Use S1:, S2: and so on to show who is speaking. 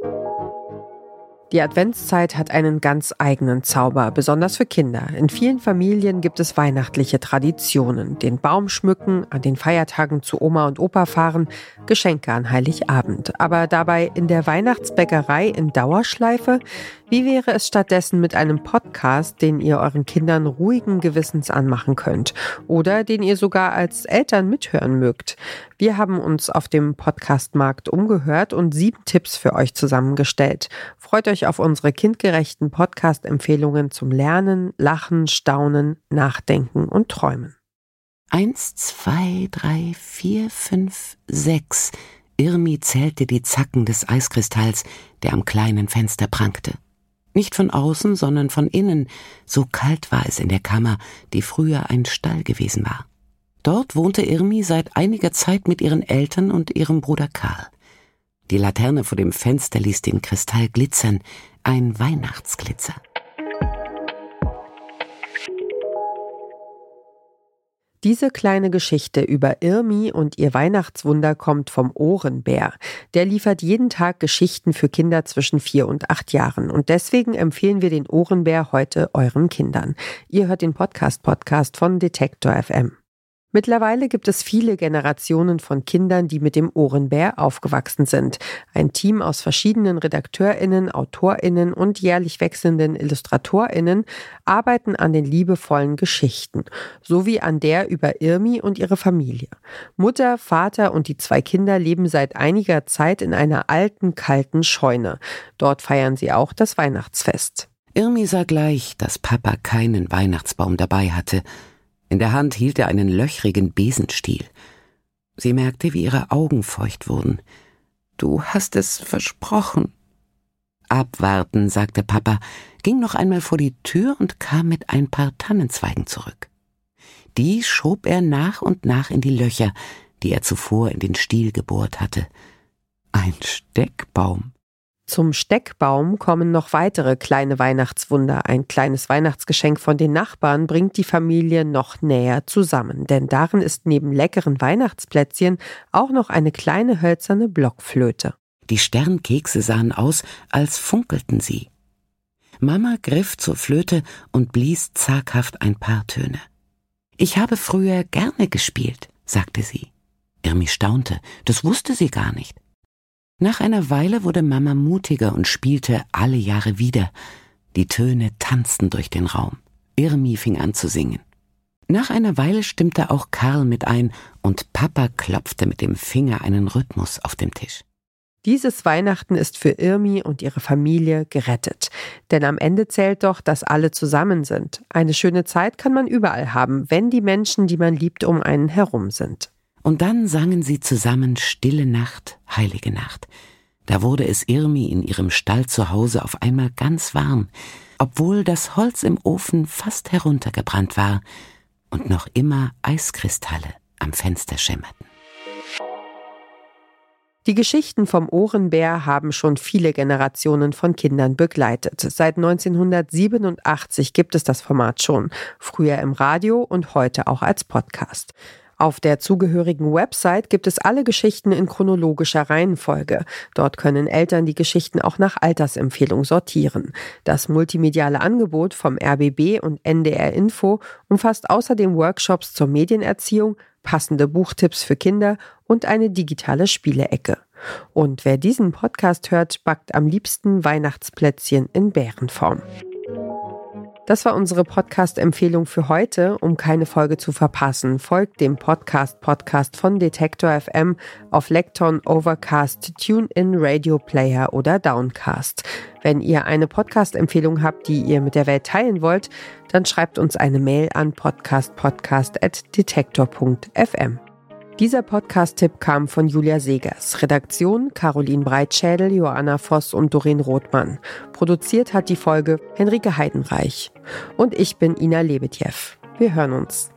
S1: Die Adventszeit hat einen ganz eigenen Zauber, besonders für Kinder. In vielen Familien gibt es weihnachtliche Traditionen. Den Baum schmücken, an den Feiertagen zu Oma und Opa fahren, Geschenke an Heiligabend. Aber dabei in der Weihnachtsbäckerei in Dauerschleife? Wie wäre es stattdessen mit einem Podcast, den ihr euren Kindern ruhigen Gewissens anmachen könnt? Oder den ihr sogar als Eltern mithören mögt? Wir haben uns auf dem Podcastmarkt umgehört und 7 Tipps für euch zusammengestellt. Freut euch auf unsere kindgerechten Podcast-Empfehlungen zum Lernen, Lachen, Staunen, Nachdenken und Träumen.
S2: 1, 2, 3, 4, 5, 6. Irmi zählte die Zacken des Eiskristalls, der am kleinen Fenster prangte. Nicht von außen, sondern von innen. So kalt war es in der Kammer, die früher ein Stall gewesen war. Dort wohnte Irmi seit einiger Zeit mit ihren Eltern und ihrem Bruder Karl. Die Laterne vor dem Fenster ließ den Kristall glitzern, ein Weihnachtsglitzer.
S1: Diese kleine Geschichte über Irmi und ihr Weihnachtswunder kommt vom Ohrenbär. Der liefert jeden Tag Geschichten für Kinder zwischen 4 und 8 Jahren. Und deswegen empfehlen wir den Ohrenbär heute euren Kindern. Ihr hört den Podcast von Detektor FM. Mittlerweile gibt es viele Generationen von Kindern, die mit dem Ohrenbär aufgewachsen sind. Ein Team aus verschiedenen RedakteurInnen, AutorInnen und jährlich wechselnden IllustratorInnen arbeiten an den liebevollen Geschichten, sowie an der über Irmi und ihre Familie. Mutter, Vater und die 2 Kinder leben seit einiger Zeit in einer alten, kalten Scheune. Dort feiern sie auch das Weihnachtsfest.
S2: Irmi sah gleich, dass Papa keinen Weihnachtsbaum dabei hatte. In der Hand hielt er einen löchrigen Besenstiel. Sie merkte, wie ihre Augen feucht wurden. »Du hast es versprochen.« »Abwarten«, sagte Papa, ging noch einmal vor die Tür und kam mit ein paar Tannenzweigen zurück. Die schob er nach und nach in die Löcher, die er zuvor in den Stiel gebohrt hatte. Ein Steckbaum.
S1: Zum Steckbaum kommen noch weitere kleine Weihnachtswunder. Ein kleines Weihnachtsgeschenk von den Nachbarn bringt die Familie noch näher zusammen. Denn darin ist neben leckeren Weihnachtsplätzchen auch noch eine kleine hölzerne Blockflöte.
S2: Die Sternkekse sahen aus, als funkelten sie. Mama griff zur Flöte und blies zaghaft ein paar Töne. »Ich habe früher gerne gespielt«, sagte sie. Irmi staunte, das wusste sie gar nicht. Nach einer Weile wurde Mama mutiger und spielte alle Jahre wieder. Die Töne tanzten durch den Raum. Irmi fing an zu singen. Nach einer Weile stimmte auch Karl mit ein und Papa klopfte mit dem Finger einen Rhythmus auf dem Tisch.
S1: Dieses Weihnachten ist für Irmi und ihre Familie gerettet. Denn am Ende zählt doch, dass alle zusammen sind. Eine schöne Zeit kann man überall haben, wenn die Menschen, die man liebt, um einen herum sind.
S2: Und dann sangen sie zusammen »Stille Nacht, heilige Nacht«. Da wurde es Irmi in ihrem Stall zu Hause auf einmal ganz warm, obwohl das Holz im Ofen fast heruntergebrannt war und noch immer Eiskristalle am Fenster schimmerten.
S1: Die Geschichten vom Ohrenbär haben schon viele Generationen von Kindern begleitet. Seit 1987 gibt es das Format schon, früher im Radio und heute auch als Podcast. Auf der zugehörigen Website gibt es alle Geschichten in chronologischer Reihenfolge. Dort können Eltern die Geschichten auch nach Altersempfehlung sortieren. Das multimediale Angebot vom RBB und NDR Info umfasst außerdem Workshops zur Medienerziehung, passende Buchtipps für Kinder und eine digitale Spielecke. Und wer diesen Podcast hört, backt am liebsten Weihnachtsplätzchen in Bärenform. Das war unsere Podcast-Empfehlung für heute. Um keine Folge zu verpassen, folgt dem Podcast von Detektor FM auf Lekton, Overcast, TuneIn, Radio Player oder Downcast. Wenn ihr eine Podcast-Empfehlung habt, die ihr mit der Welt teilen wollt, dann schreibt uns eine Mail an podcast@detektor.fm. Dieser Podcast-Tipp kam von Julia Segers. Redaktion Caroline Breitschädel, Joanna Voss und Doreen Rothmann. Produziert hat die Folge Henrike Heidenreich. Und ich bin Ina Lebetjew. Wir hören uns.